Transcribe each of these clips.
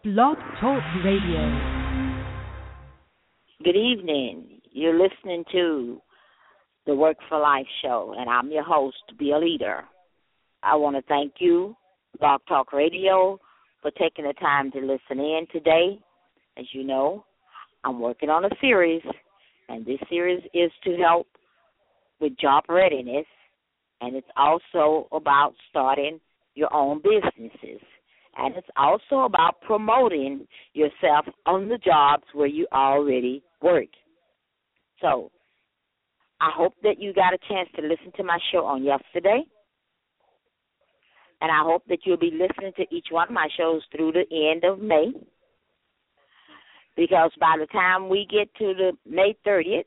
Blog Talk Radio. Good evening. You're listening to the Work for Life show, and I'm your host, Be a Leader. I want to thank you, Blog Talk Radio, for taking the time to listen in today. As you know, I'm working on a series, and this series is to help with job readiness, and it's also about starting your own businesses. And it's also about promoting yourself on the jobs where you already work. So I hope that you got a chance to listen to my show on yesterday. And I hope that you'll be listening to each one of my shows through the end of May. Because by the time we get to the May 30th,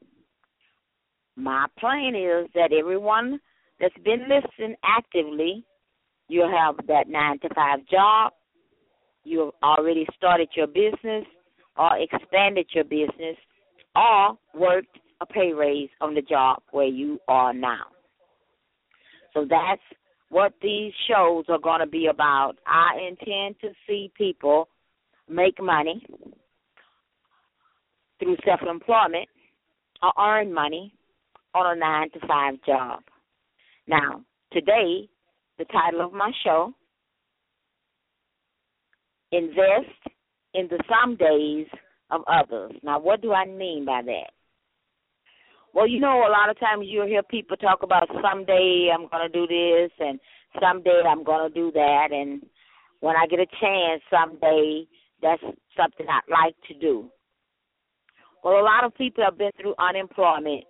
my plan is that everyone that's been listening actively, you'll have that 9-to-5 job. You've already started your business or expanded your business or worked a pay raise on the job where you are now. So that's what these shows are going to be about. I intend to see people make money through self-employment or earn money on a 9-to-5 job. Now, today, the title of my show, Invest in the Some Days of Others. Now, what do I mean by that? Well, you know, a lot of times you'll hear people talk about someday I'm going to do this and someday I'm going to do that, and when I get a chance someday, that's something I'd like to do. Well, a lot of people have been through unemployment,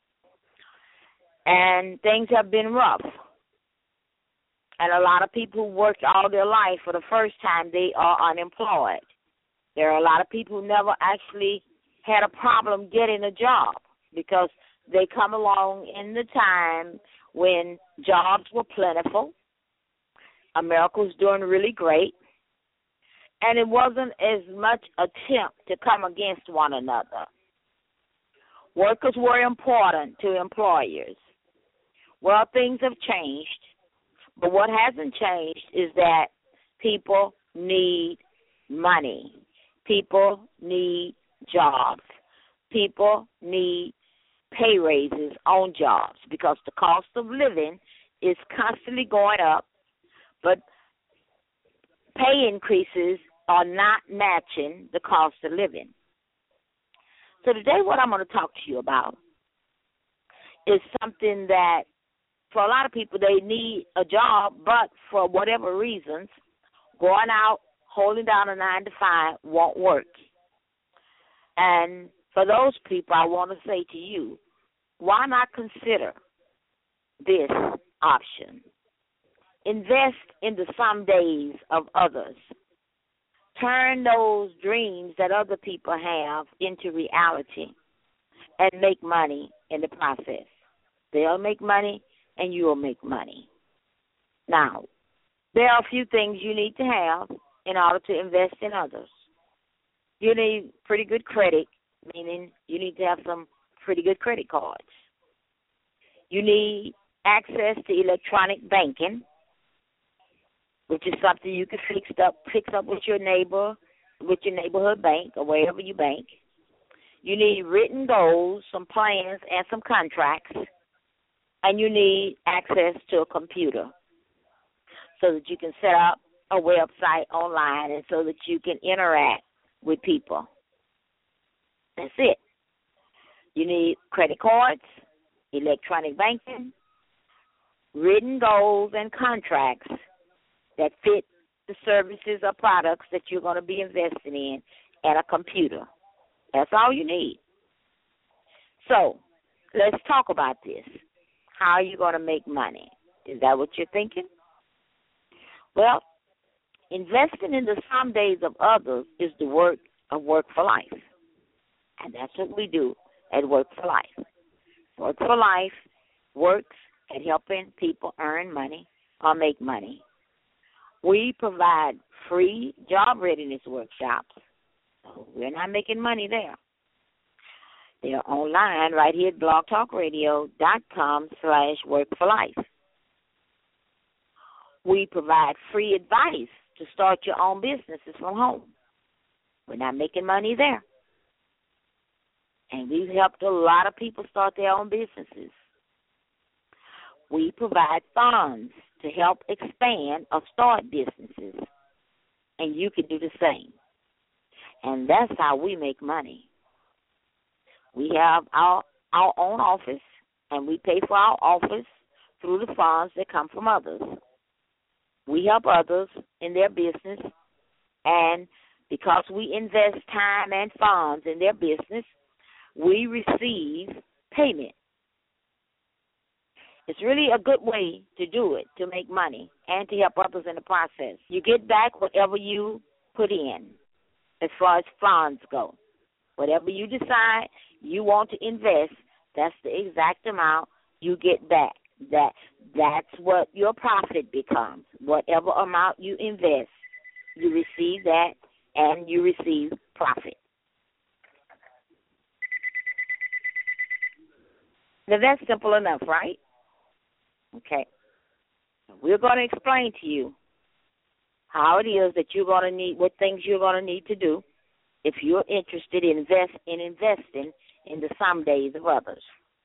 and things have been rough. And a lot of people who worked all their life, for the first time, they are unemployed. There are a lot of people who never actually had a problem getting a job because they come along in the time when jobs were plentiful, America was doing really great, and it wasn't as much attempt to come against one another. Workers were important to employers. Well, things have changed. But what hasn't changed is that people need money. People need jobs. People need pay raises on jobs because the cost of living is constantly going up, but pay increases are not matching the cost of living. So today what I'm going to talk to you about is something that for a lot of people, they need a job, but for whatever reasons, going out, holding down a 9-to-5 won't work. And for those people, I want to say to you, why not consider this option? Invest in the some days of others. Turn those dreams that other people have into reality and make money in the process. They'll make money, and you will make money. Now, there are a few things you need to have in order to invest in others. You need pretty good credit, meaning you need to have some pretty good credit cards. You need access to electronic banking, which is something you can fix up with your neighbor, with your neighborhood bank or wherever you bank. You need written goals, some plans, and some contracts. And you need access to a computer so that you can set up a website online and so that you can interact with people. That's it. You need credit cards, electronic banking, written goals and contracts that fit the services or products that you're going to be investing in, and a computer. That's all you need. So let's talk about this. How are you going to make money? Is that what you're thinking? Well, investing in the some days of others is the work of Work for Life. And that's what we do at Work for Life. Work for Life works at helping people earn money or make money. We provide free job readiness workshops. So we're not making money there. They're online right here at blogtalkradio.com/workforlife. We provide free advice to start your own businesses from home. We're not making money there. And we've helped a lot of people start their own businesses. We provide funds to help expand or start businesses. And you can do the same. And that's how we make money. We have our own office, and we pay for our office through the funds that come from others. We help others in their business, and because we invest time and funds in their business, we receive payment. It's really a good way to do it, to make money, and to help others in the process. You get back whatever you put in as far as funds go. Whatever you decide you want to invest, that's the exact amount you get back. That's what your profit becomes. Whatever amount you invest, you receive that, and you receive profit. Now, that's simple enough, right? Okay. We're going to explain to you how it is that you're going to need, what things you're going to need to do if you're interested in investing in the somedays of others.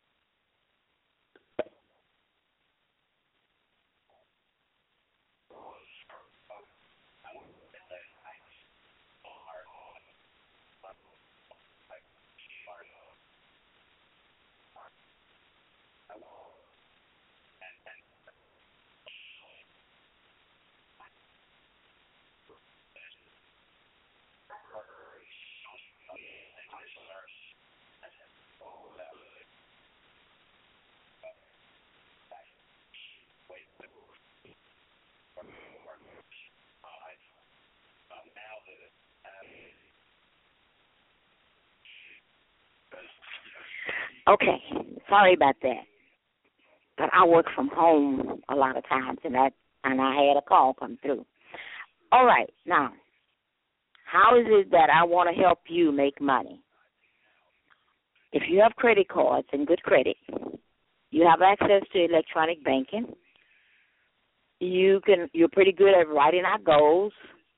Okay, sorry about that. But I work from home a lot of times, and I had a call come through. All right, now, how is it that I want to help you make money? If you have credit cards and good credit, you have access to electronic banking. You're pretty good at writing out goals,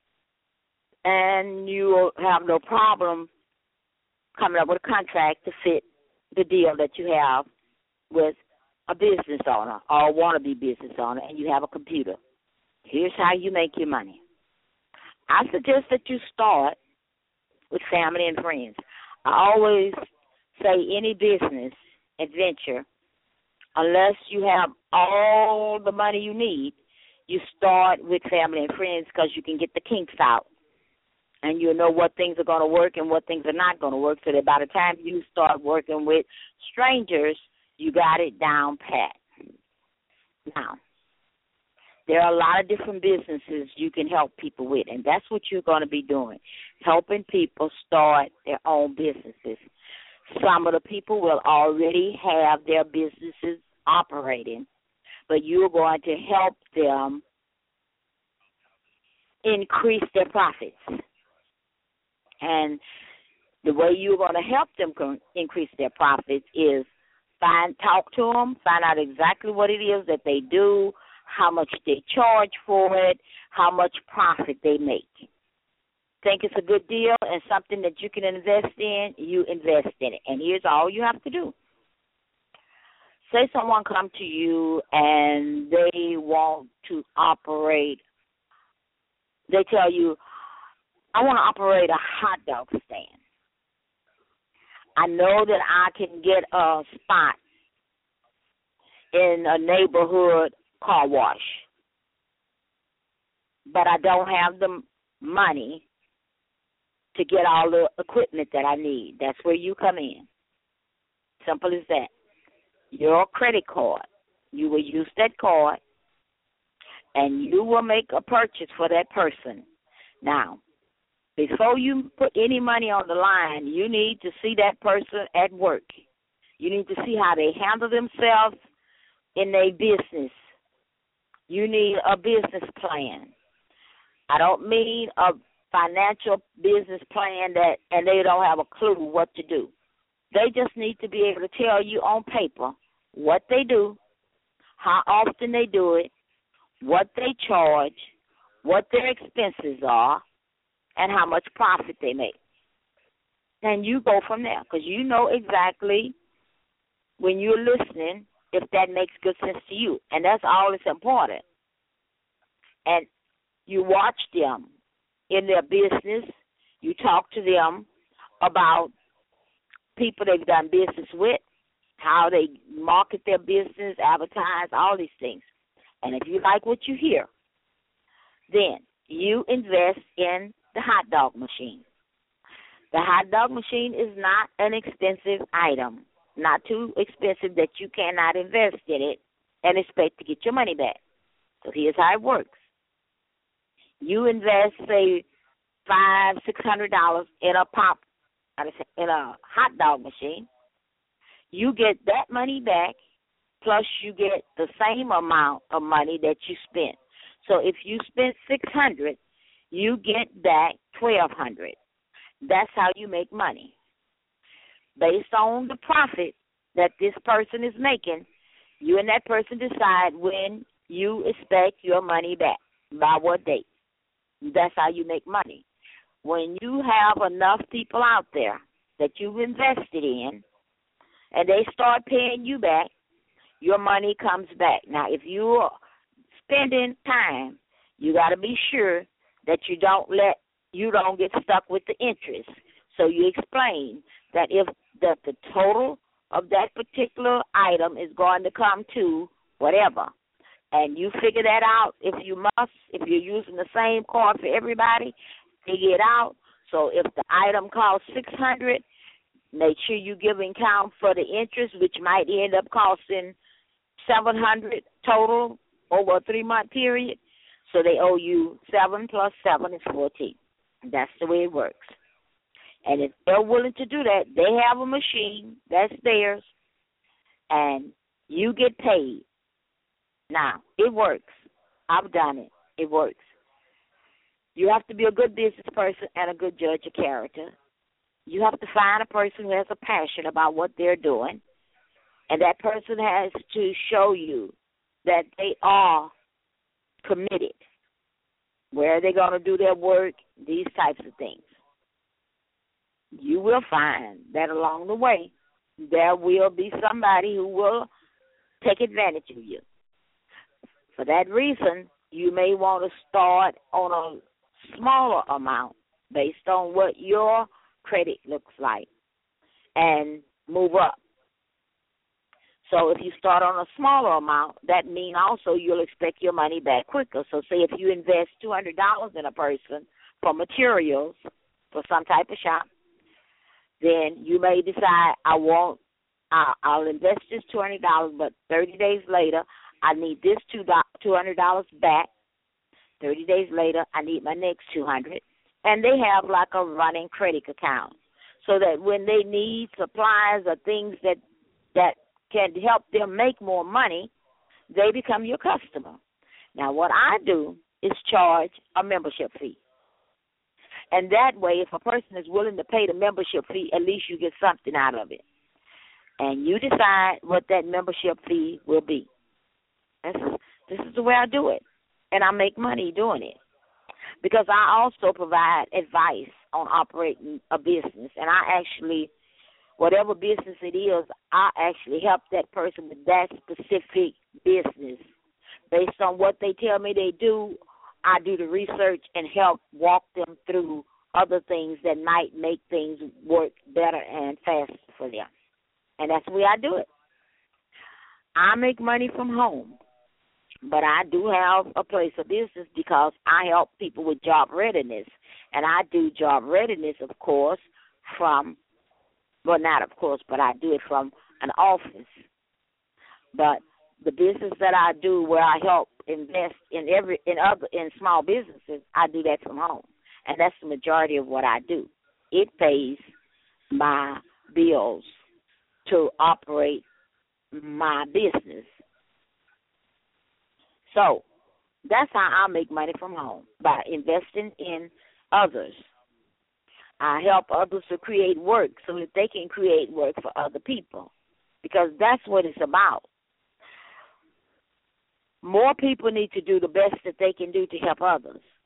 and you will have no problem coming up with a contract to fit the deal that you have with a business owner or a wannabe business owner, and you have a computer. Here's how you make your money. I suggest that you start with family and friends. I always say any business adventure, unless you have all the money you need, you start with family and friends because you can get the kinks out. And you'll know what things are going to work and what things are not going to work, so that by the time you start working with strangers, you got it down pat. Now, there are a lot of different businesses you can help people with, and that's what you're going to be doing, helping people start their own businesses. Some of the people will already have their businesses operating, but you're going to help them increase their profits. And the way you're going to help them increase their profits is talk to them, find out exactly what it is that they do, how much they charge for it, how much profit they make. Think it's a good deal and something that you can invest in, you invest in it. And here's all you have to do. Say someone come to you and they want to operate, they tell you, I want to operate a hot dog stand. I know that I can get a spot in a neighborhood car wash, but I don't have the money to get all the equipment that I need. That's where you come in. Simple as that. Your credit card, you will use that card, and you will make a purchase for that person. Now, before you put any money on the line, you need to see that person at work. You need to see how they handle themselves in their business. You need a business plan. I don't mean a financial business plan and they don't have a clue what to do. They just need to be able to tell you on paper what they do, how often they do it, what they charge, what their expenses are, and how much profit they make. And you go from there because you know exactly when you're listening if that makes good sense to you. And that's all that's important. And you watch them in their business. You talk to them about people they've done business with, how they market their business, advertise, all these things. And if you like what you hear, then you invest in the hot dog machine. The hot dog machine is not an expensive item, not too expensive that you cannot invest in it and expect to get your money back. So here's how it works. You invest, say, $500-$600 in a hot dog machine. You get that money back, plus you get the same amount of money that you spent. So if you spent $600, you get back $1,200. That's how you make money. Based on the profit that this person is making, you and that person decide when you expect your money back, by what date. That's how you make money. When you have enough people out there that you've invested in, and they start paying you back, your money comes back. Now, if you're spending time, you got to be sure that you don't get stuck with the interest. So you explain that if the total of that particular item is going to come to whatever, and you figure that out if you're using the same card for everybody, figure it out. So if the item costs $600, make sure you give an account for the interest, which might end up costing $700 total over a 3-month period. So they owe you 7 plus 7 is 14. That's the way it works. And if they're willing to do that, they have a machine that's theirs, and you get paid. Now, it works. I've done it. It works. You have to be a good business person and a good judge of character. You have to find a person who has a passion about what they're doing, and that person has to show you that they are committed. Where are they going to do their work? These types of things. You will find that along the way, there will be somebody who will take advantage of you. For that reason, you may want to start on a smaller amount based on what your credit looks like and move up. So if you start on a smaller amount, that means also you'll expect your money back quicker. So say if you invest $200 in a person for materials for some type of shop, then you may decide I'll invest this $200, but 30 days later I need this $200 back. 30 days later I need my next $200. And they have like a running credit account so that when they need supplies or things that can help them make more money, they become your customer. Now, what I do is charge a membership fee. And that way, if a person is willing to pay the membership fee, at least you get something out of it. And you decide what that membership fee will be. This is the way I do it. And I make money doing it. Because I also provide advice on operating a business. And I actually, whatever business it is, I actually help that person with that specific business. Based on what they tell me they do, I do the research and help walk them through other things that might make things work better and faster for them. And that's the way I do it. I make money from home, but I do have a place of business because I help people with job readiness. And I do job readiness, of course, not of course, but I do it from an office. But the business that I do where I help invest in small businesses, I do that from home. And that's the majority of what I do. It pays my bills to operate my business. So that's how I make money from home, by investing in others. I help others to create work so that they can create work for other people, because that's what it's about. More people need to do the best that they can do to help others.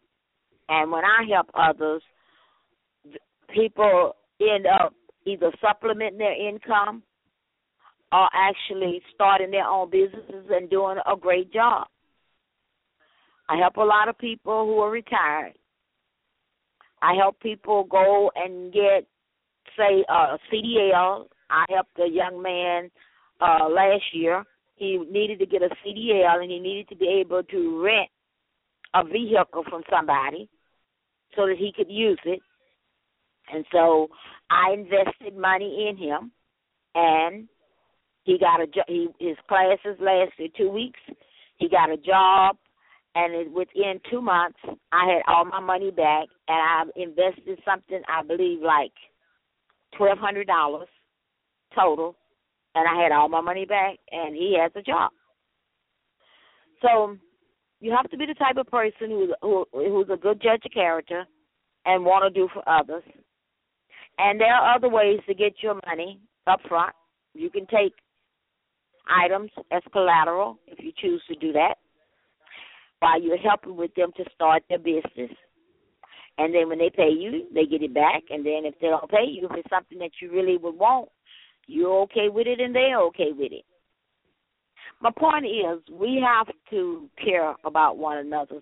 And when I help others, people end up either supplementing their income or actually starting their own businesses and doing a great job. I help a lot of people who are retired. I help people go and get, say, a CDL. I helped a young man last year. He needed to get a CDL, and he needed to be able to rent a vehicle from somebody so that he could use it. And so I invested money in him, and he got his classes lasted 2 weeks. He got a job, and within 2 months, I had all my money back, and I invested something, I believe, like $1,200 total, and I had all my money back, and he has a job. So you have to be the type of person who's a good judge of character and want to do for others. And there are other ways to get your money up front. You can take items as collateral if you choose to do that while you're helping with them to start their business. And then when they pay you, they get it back. And then if they don't pay you, if it's something that you really would want, you're okay with it and they're okay with it. My point is we have to care about one another.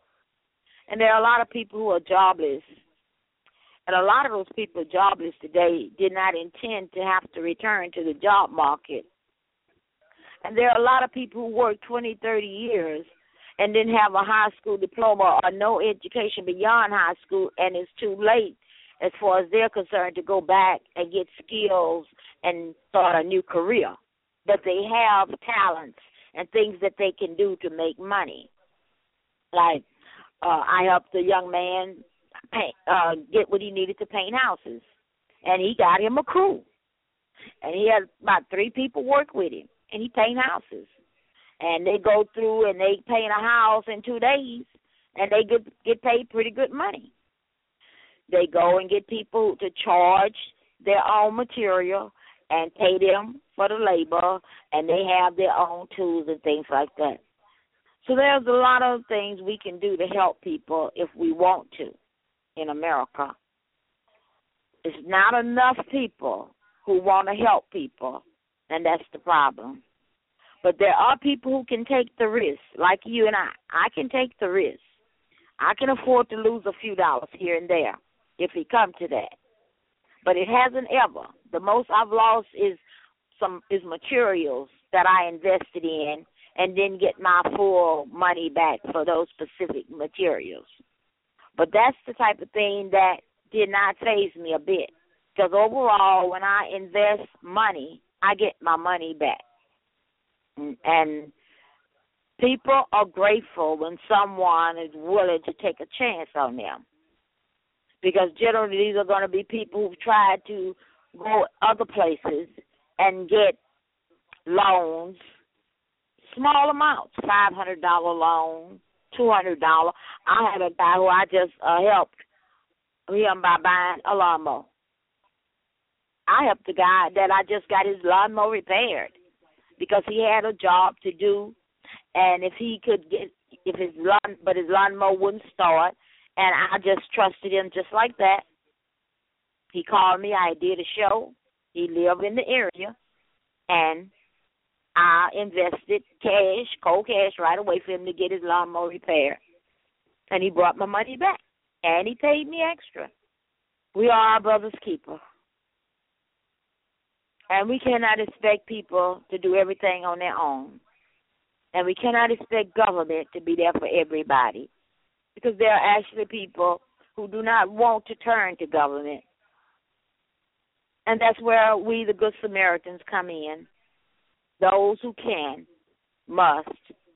And there are a lot of people who are jobless. And a lot of those people jobless today did not intend to have to return to the job market. And there are a lot of people who worked 20, 30 years and didn't have a high school diploma or no education beyond high school, and it's too late as far as they're concerned to go back and get skills and start a new career. But they have talents and things that they can do to make money. Like I helped a young man get what he needed to paint houses, and he got him a crew. And he had about 3 people work with him, and he paint houses. And they go through and they paint a house in 2 days, and they get paid pretty good money. They go and get people to charge their own material and pay them for the labor, and they have their own tools and things like that. So there's a lot of things we can do to help people if we want to in America. There's not enough people who want to help people, and that's the problem. But there are people who can take the risk, like you and I. I can take the risk. I can afford to lose a few dollars here and there if it comes to that. But it hasn't ever. The most I've lost is materials that I invested in and didn't get my full money back for those specific materials. But that's the type of thing that did not faze me a bit. Because overall, when I invest money, I get my money back. And people are grateful when someone is willing to take a chance on them. Because generally these are going to be people who've tried to go other places and get loans, small amounts, $500 loan, $200. I had a guy who I just helped him by buying a lawnmower. I helped a guy that I just got his lawnmower repaired because he had a job to do, and if he could get, his lawnmower wouldn't start, and I just trusted him just like that. He called me. I did a show. He lived in the area, and I invested cash, cold cash, right away for him to get his lawnmower repaired, and he brought my money back, and he paid me extra. We are our brother's keeper. And we cannot expect people to do everything on their own. And we cannot expect government to be there for everybody, because there are actually people who do not want to turn to government. And that's where we, the Good Samaritans, come in. Those who can, must.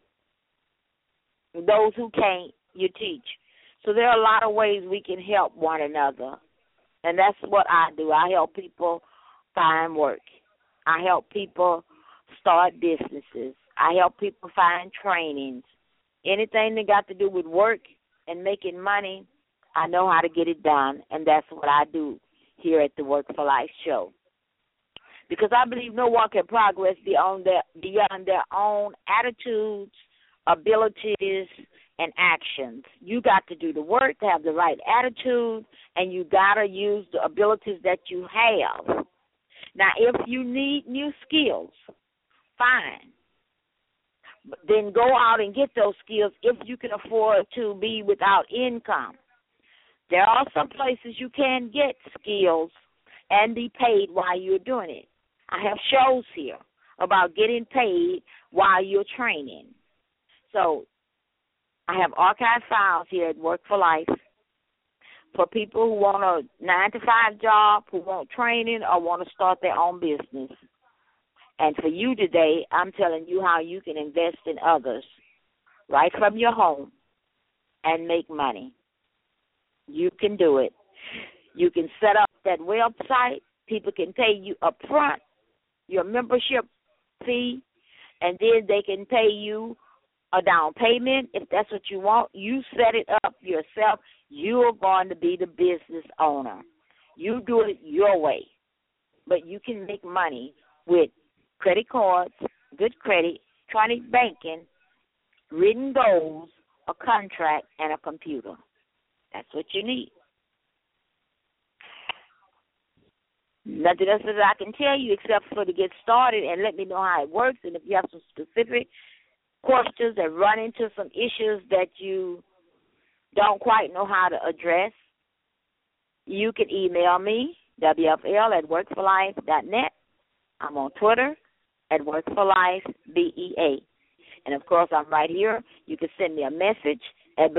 Those who can't, you teach. So there are a lot of ways we can help one another. And that's what I do. I help people find work. I help people start businesses. I help people find trainings. Anything that got to do with work and making money, I know how to get it done, and that's what I do here at the Work for Life show. Because I believe no one can progress beyond their own attitudes, abilities, and actions. You got to do the work, to have the right attitude, and you got to use the abilities that you have. Now, if you need new skills, fine. But then go out and get those skills if you can afford to be without income. There are some places you can get skills and be paid while you're doing it. I have shows here about getting paid while you're training. So I have archive files here at Work for Life for people who want a 9-to-5 job, who want training, or want to start their own business. And for you today, I'm telling you how you can invest in others right from your home and make money. You can do it. You can set up that website. People can pay you up front, your membership fee, and then they can pay you a down payment if that's what you want. You set it up yourself. You are going to be the business owner. You do it your way. But you can make money with credit cards, good credit, electronic banking, written goals, a contract, and a computer. That's what you need. Nothing else that I can tell you except for to get started and let me know how it works. And if you have some specific questions and run into some issues that you don't quite know how to address, you can email me, wfl@workforlife.net. I'm on Twitter at workforlifebea. And, of course, I'm right here. You can send me a message at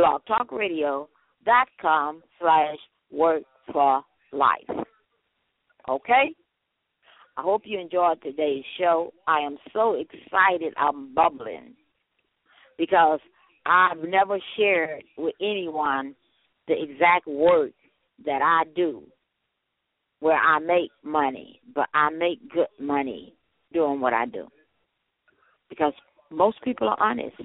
blogtalkradio.com/workforlife. Okay? I hope you enjoyed today's show. I am so excited. I'm bubbling because I've never shared with anyone the exact work that I do where I make money, but I make good money doing what I do because most people are honest.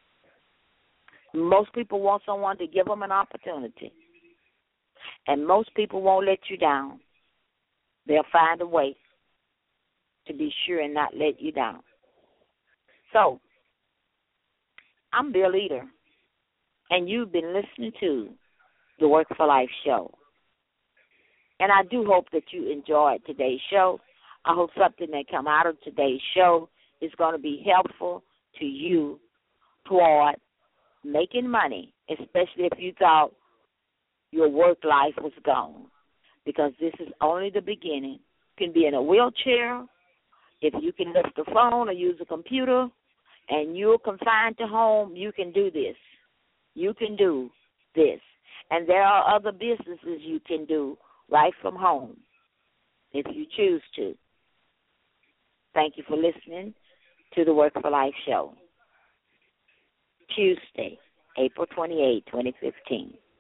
Most people want someone to give them an opportunity, and most people won't let you down. They'll find a way to be sure and not let you down. So, I'm Bill Eater, and you've been listening to the Work for Life show. And I do hope that you enjoyed today's show. I hope something that come out of today's show is going to be helpful to you toward making money, especially if you thought your work life was gone, because this is only the beginning. You can be in a wheelchair. If you can lift the phone or use a computer and you're confined to home, you can do this. You can do this. And there are other businesses you can do right from home if you choose to. Thank you for listening to the Work for Life show. Tuesday, April 28, 2015.